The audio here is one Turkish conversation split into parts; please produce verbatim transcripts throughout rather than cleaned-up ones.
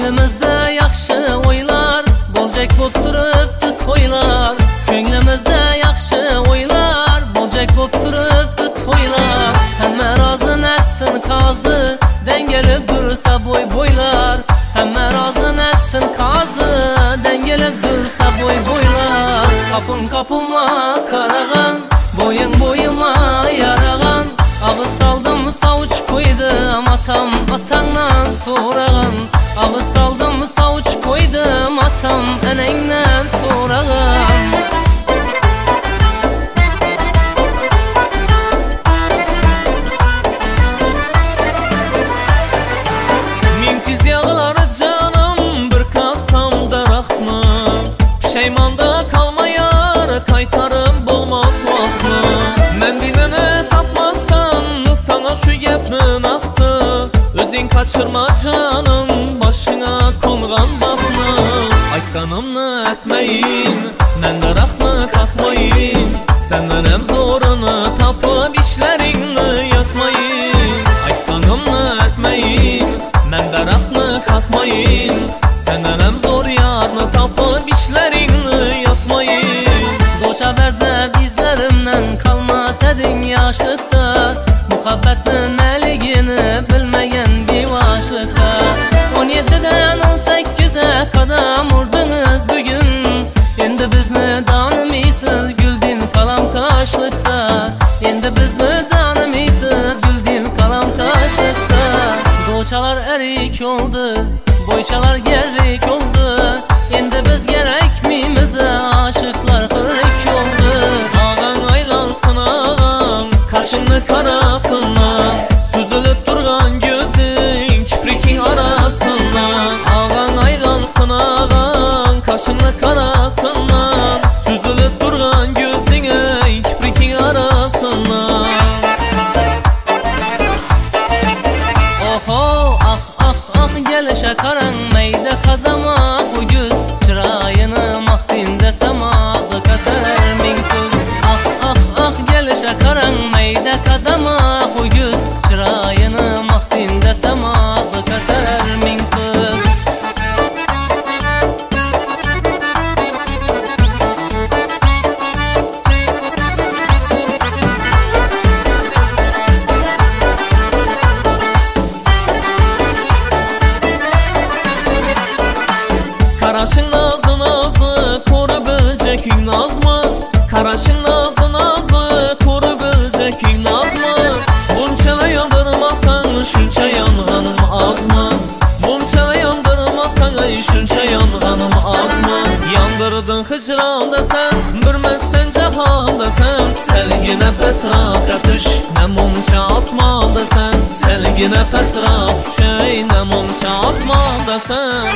Ko'nglimizda yaxshi o'ylar bo'ljak bo'p turibdi to'ylar. Ko'nglimizda yaxshi o'ylar bo'ljak bo'p turibdi to'ylar. Hamma rozi nassin qozi dangalib dursa bo'y bo'ylar. Hamma rozi nassin qozi dangalib dursa bo'y bo'ylar. Kapım kapıma qarag'an, bo'ying bo'yima yarag'an. Ağız saldım savuç koydum atam atangdan so'rag'an. Ağız saldım savuç koydum atam enangdan so'rag'an. Min tiz yağlar canım bir kalsam daraxtni. Pişaymanda kalmayar kaytarım bolmaz vaqtni. Men dinini tapmazsan sana şu gapnin aktı. Özün kaçırma canım başına kongan bakma. Aytganımni etmeyin, men daraxtni kakmayın. Senden hem zorunu tapıp işlerini yakmayın. Aytganımni etmeyin, men daraxtni kakmayın. Senden hem zor yarını tapıp işlerini yakmayın. Doçaberde bizlerimden kalmaz edin yaşlıkta. Muhabbetinin eligini bilmeyen bir aşıkta. On yediden on sekkize kadar vurdunuz bugün. Endi bizni tanımaysız güldin kalam kaşlıkta. Endi bizni tanımaysız güldin kalam kaşlıkta. Doçalar erik oldu, boyçalar gerrik oldu. Endi biz gerek miyimize aşıklar kırık oldu. Ağan aylansın ağan, kaşını karasından. Süzülüp durgan gözün kiprikin arasından. Ağan aylansın ağan, kaşını karasından. Süzülüp durgan gözün kiprikin arasından. Oho ah ah ah gelişe karan meyde kadama bu göz. Çırayını mahdinde semazı katar min söz. Ah ah ah gelişe karan meyde kadama bu göz. Çırayını mahdinde semazı katar min söz. Karaşın nazı nazı koru böcekin nazmı. Karaşın nazı nazı koru böcekin nazmı. Bunçala yandırmasan şunça yanğanım az mı? Bunçala yandırmasan ay şunça yanğanım az mı? Yandırdın hicranda sen, bilmezsen cahanda sen. Selgine pesrak atış, ne mumça asmanda sen. Selgine pesrak şey, ne mumça asmanda sen.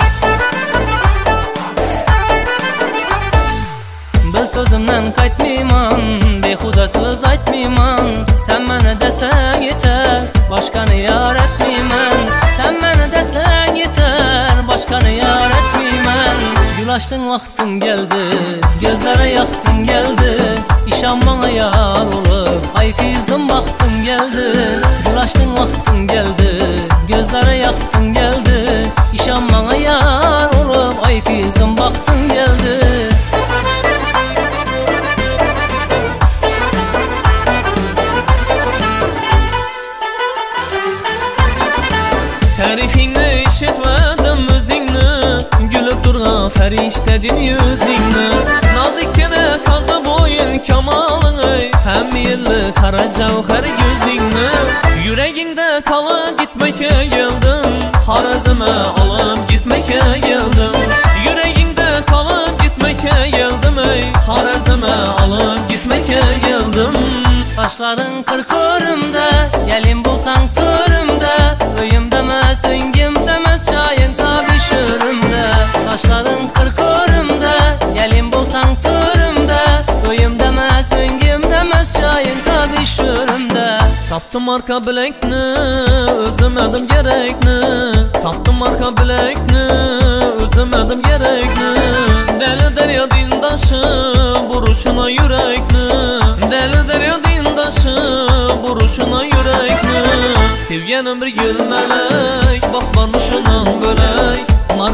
Ben sözümden kaytmayman, behuda söz aytmayman. Sen bana desen yeter, başkanı yar etmeymen. Sen bana desen yeter, başkanı yar etmeymen. Gül açtın vaktin geldi, gözlere yaktın geldi. İşan bana yar olup, ay kızım baktın geldi. Gül açtın vaktin geldi, gözlere yaktın geldi. İşan bana yar olup, ay kızım baktın geldi. Tarifini işitmedim özünü. Gülüp durgan feriştedin yüzünü. Nazikkene kaldı boyun kamalını. Hem yıllı kara cevher gözünü. Yüreğinde kalıp gitmeke geldim. Harazime alıp gitmeke geldim. Yüreğinde kalıp gitmeke geldim ey. Harazime alıp gitmeke geldim. Saçların kırkırımda, gelin bulsan türümde. Öyüm demez, öngüm demez, çayın kabişürümde. Saçların kırkırımda, gelin bulsan türümde. Öyüm demez, öngüm demez, çayın kabişürümde. Taptım arka bilekni, özlemedim gerekni. Taptım arka bilekni, özlemedim gerekni. Deli derya dindaşı, buruşuna yürekni. Deli derya dindaşı, buruşuna yürekni. Sevgenim bir gülmelek, bak varmışınan bölek.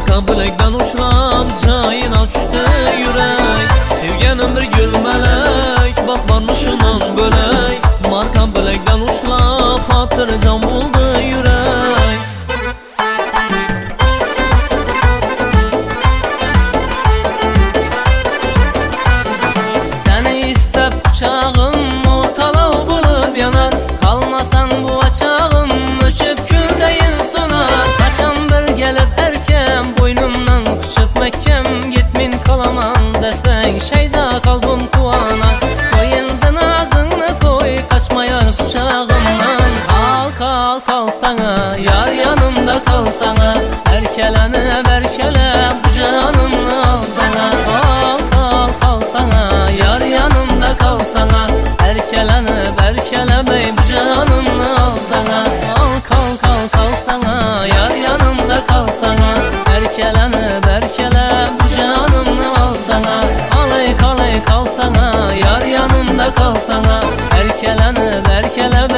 Erkelenip erkelep bu canımı al sana. Al al al sana, yar yanımda kal sana. Erkelenip erkelep ey bu canımı al sana. Al kal kal kal sana, yar yanımda kal sana. Erkelenip erkelep bu canımı al sana. Alay kalay kal sana, yar yanımda kal sana. Erkelenip erkelep